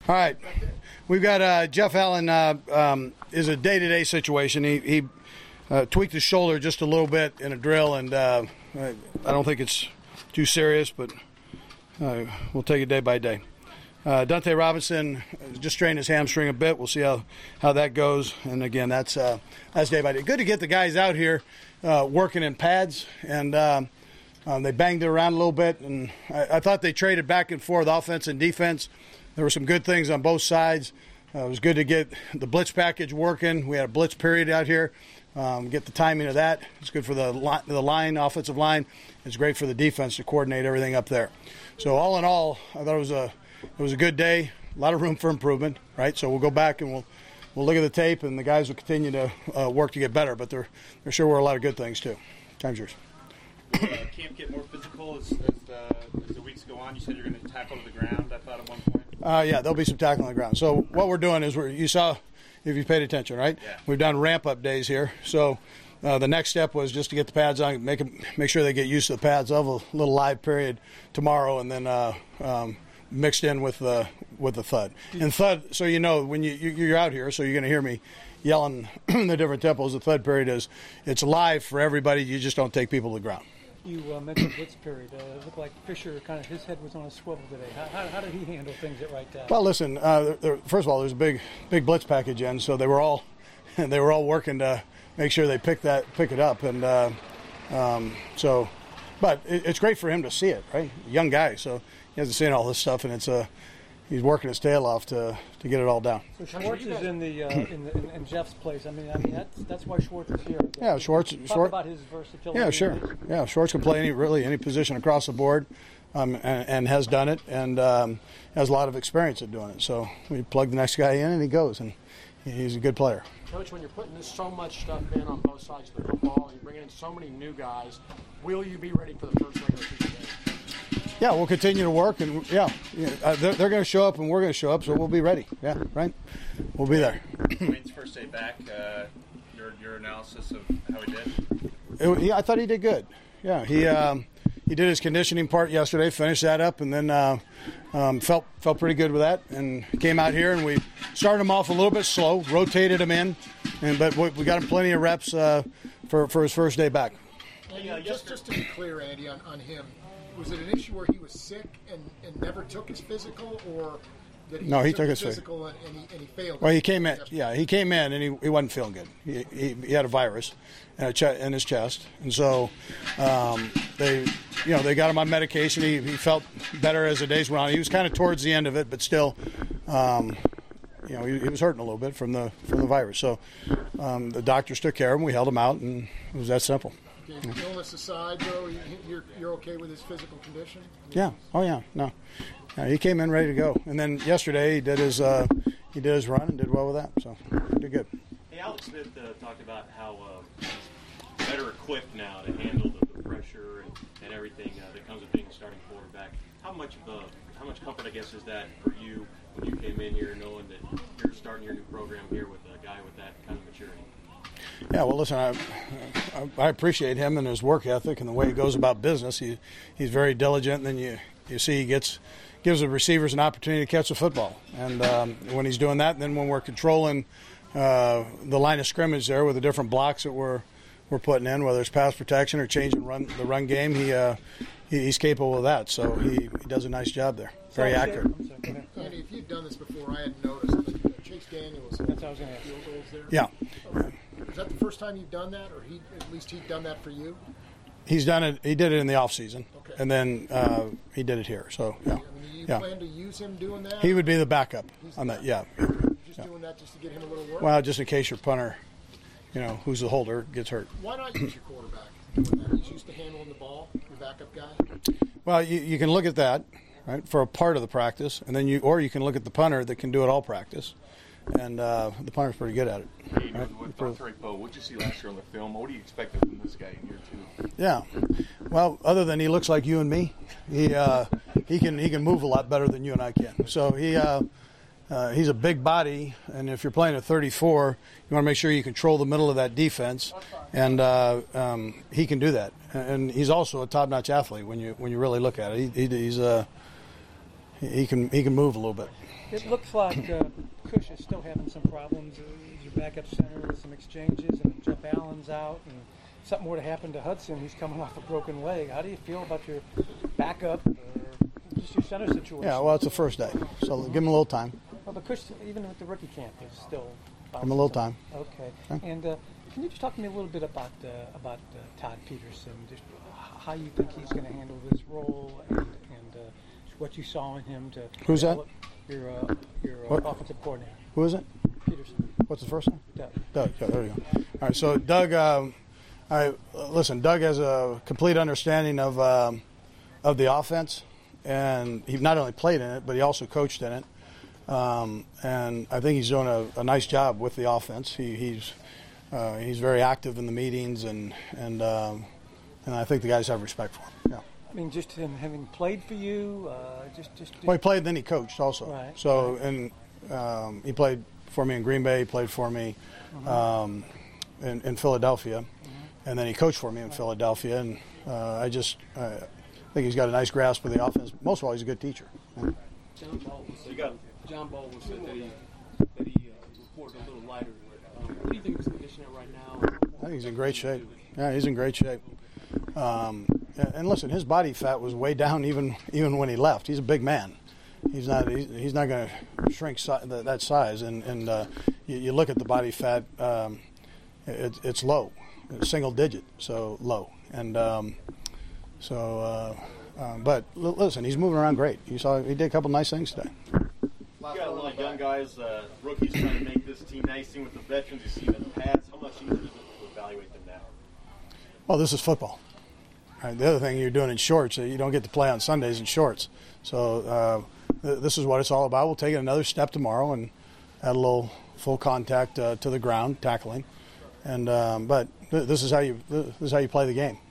All right. We've got Jeff Allen is a day-to-day situation. He tweaked his shoulder just a little bit in a drill, and I don't think it's too serious, but we'll take it day by day. Dante Robinson just strained his hamstring a bit. We'll see how that goes. And, again, that's day by day. Good to get the guys out here working in pads, and they banged it around a little bit. And I thought they traded back and forth, offense and defense. There were some good things on both sides. It was good to get the blitz package working. We had a blitz period out here. Get the timing of that. It's good for the line, offensive line. It's great for the defense to coordinate everything up there. So all in all, I thought it was a good day. A lot of room for improvement, right? So we'll go back and we'll look at the tape, and the guys will continue to work to get better. But there sure were a lot of good things too. Time's yours. Will camp get more physical as the weeks go on? You said you're going to tackle to the ground, I thought, at one point. Yeah, there'll be some tackling on the ground. So what we're doing is you saw, if you paid attention, right? Yeah. We've done ramp-up days here. So the next step was just to get the pads on, make sure they get used to the pads. I'll have a little live period tomorrow, and then mixed in with the thud. And thud, so you know, when you're out here, so you're going to hear me yelling the different tempos. The thud period it's live for everybody. You just don't take people to the ground. You mentioned blitz period. It looked like Fisher, kind of his head was on a swivel today. How did he handle things at right down? Well, listen. First of all, there's a big blitz package in, so they were all working to make sure they pick it up, and but it's great for him to see it, right? Young guy, so he hasn't seen all this stuff, and he's working his tail off to get it all down. So Schwartz is in Jeff's place. I mean that's why Schwartz is here. Yeah, Schwartz. Talk about his versatility. Yeah, sure. Yeah, Schwartz can play any position across the board, and has done it, and has a lot of experience at doing it. So we plug the next guy in, and he goes, and he's a good player. Coach, when you're putting so much stuff in on both sides of the football, and you're bringing in so many new guys, will you be ready for the first regular season game? Yeah, we'll continue to work, and they're going to show up, and we're going to show up, so we'll be ready. Yeah, right. We'll be there. Wayne's first day back. Your analysis of how he did. I thought he did good. Yeah, he did his conditioning part yesterday, finished that up, and then felt pretty good with that, and came out here, and we started him off a little bit slow, rotated him in, but we got him plenty of reps for his first day back. And just to be clear, Andy, on him. Was it an issue where he was sick and never took his physical, or that he took his physical and he failed? Well, he came in. Yeah, he came in and he wasn't feeling good. He had a virus in his chest, and so they got him on medication. He felt better as the days went on. He was kind of towards the end of it, but still, he was hurting a little bit from the virus. So the doctors took care of him. We held him out, and it was that simple. Okay, illness aside, though, you're okay with his physical condition? Yeah. Oh, yeah. No. He came in ready to go. And then yesterday he did his run and did well with that. So he did good. Hey, Alex Smith talked about how he's better equipped now to handle the pressure and everything that comes with being a starting quarterback. How much comfort, I guess, is that for you when you came in here, knowing that you're starting your new program here with a guy with that kind of maturity? Yeah, well, listen, I appreciate him and his work ethic and the way he goes about business. He's very diligent, and then you see he gives the receivers an opportunity to catch the football. And when he's doing that, and then when we're controlling the line of scrimmage there with the different blocks that we're putting in, whether it's pass protection or changing the run game, he's capable of that. So he does a nice job there. Very accurate. Andy, if you've done this before, I hadn't noticed, but Chase Daniels has field goals there. Yeah. Okay. Is that the first time you've done that, or at least he'd done that for you? He's done it. He did it in the off season, okay. And then he did it here. So yeah. Do you plan to use him doing that? He would be the backup on that. Yeah. Doing that just to get him a little work? Well, just in case your punter, who's the holder, gets hurt. Why not use your quarterback doing that? He's used to handling the ball, your backup guy. Well, you can look at that, right, for a part of the practice, and then you can look at the punter that can do it all practice. And the punter's pretty good at it. Hey, right? With Monterey Poe, what did you see last year on the film? What do you expect from this guy in year two? Yeah, well, other than he looks like you and me, he can move a lot better than you and I can. So he's a big body, and if you're playing at 34, you want to make sure you control the middle of that defense, and he can do that. And he's also a top-notch athlete when you really look at it. He can move a little bit. It looks like Cush is still having some problems. He's your backup center with some exchanges, and Jeff Allen's out, and something were to happen to Hudson. He's coming off a broken leg. How do you feel about your backup, just your center situation? Yeah, well, it's the first day, so give him a little time. Well, but Cush, even with the rookie camp, is still. Give him a little time. Okay. And can you just talk to me a little bit about Todd Peterson, just how you think he's going to handle this role, and what you saw in him to. Who's that? Your offensive coordinator. Who is it? Peterson. What's the first name? Doug. Doug. Yeah, there you go. All right. So Doug, listen. Doug has a complete understanding of the offense, and he not only played in it, but he also coached in it. And I think he's doing a nice job with the offense. He's very active in the meetings, and I think the guys have respect for him. Yeah. I mean, just him having played for you, Well, he played, then he coached also. Right. So, and he played for me in Green Bay. He played for me in Philadelphia, and then he coached for me in Philadelphia. And I think he's got a nice grasp of the offense. Most of all, he's a good teacher. Yeah. John Baldwin said that he reported a little lighter. What do you think of his condition right now? I think he's in great shape. Yeah, he's in great shape. And listen, his body fat was way down even when he left. He's a big man. He's not going to shrink that size. And you look at the body fat, it's low, it's single digit, so low. And but listen, he's moving around great. You saw he did a couple nice things today. You got a lot of young guys, rookies trying to make this team nice. With the veterans you've seen in the past, how much easier is it to evaluate them now? Well, this is football. Right, the other thing you're doing in shorts, you don't get to play on Sundays in shorts. So this is what it's all about. We'll take it another step tomorrow and add a little full contact to the ground, tackling. And but this is how you play the game.